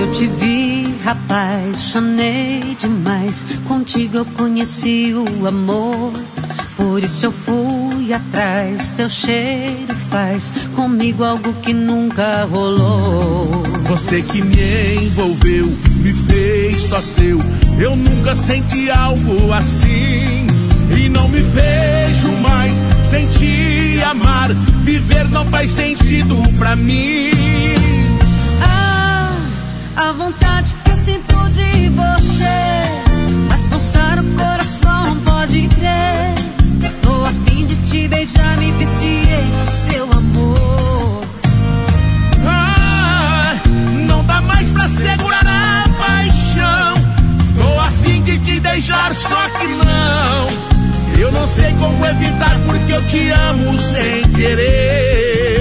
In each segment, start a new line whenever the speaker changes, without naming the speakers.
eu te vi, apaixonei demais. Contigo eu conheci o amor, por isso eu fui atrás. Teu cheiro faz comigo algo que nunca rolou.
Você que me envolveu, me fez só seu. Eu nunca senti algo assim e não me vejo mais sem te amar. Viver não faz sentido pra mim.
A vontade que eu sinto de você faz pulsar o coração, pode crer. Tô a fim de te beijar, me viciei no seu amor.
Não dá mais pra segurar a paixão. Tô a fim de te deixar, só que não. Eu não sei como evitar, porque eu te amo sem querer.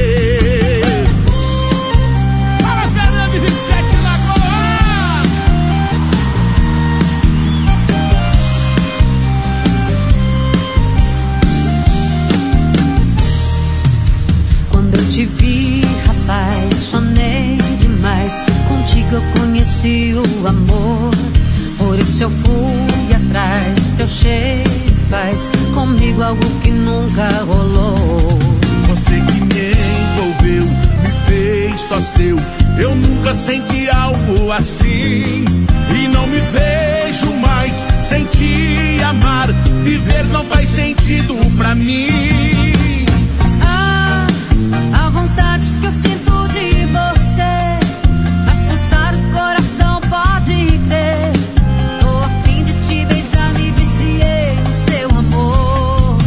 Te vi, apaixonei demais. Contigo eu conheci o amor, por isso eu fui atrás. Teu cheiro faz comigo algo que nunca rolou.
Você que me envolveu, me fez só seu. Eu nunca senti algo assim e não me vejo mais sem te amar. Viver não faz sentido pra mim.
A vontade que eu sinto de você faz pulsar o coração, pode crer. Tô a fim de te beijar, me viciei no seu amor.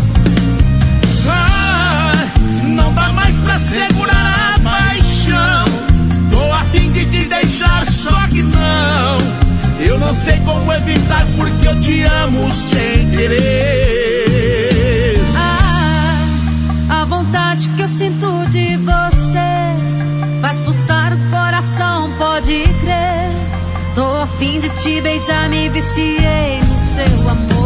Não dá mais pra segurar a paixão. Tô a fim de te deixar, só que não. Eu não sei como evitar, porque eu te amo sem querer.
A vontade que eu sinto de você faz pulsar o coração, pode crer. Tô a fim de te beijar, me viciei no seu amor.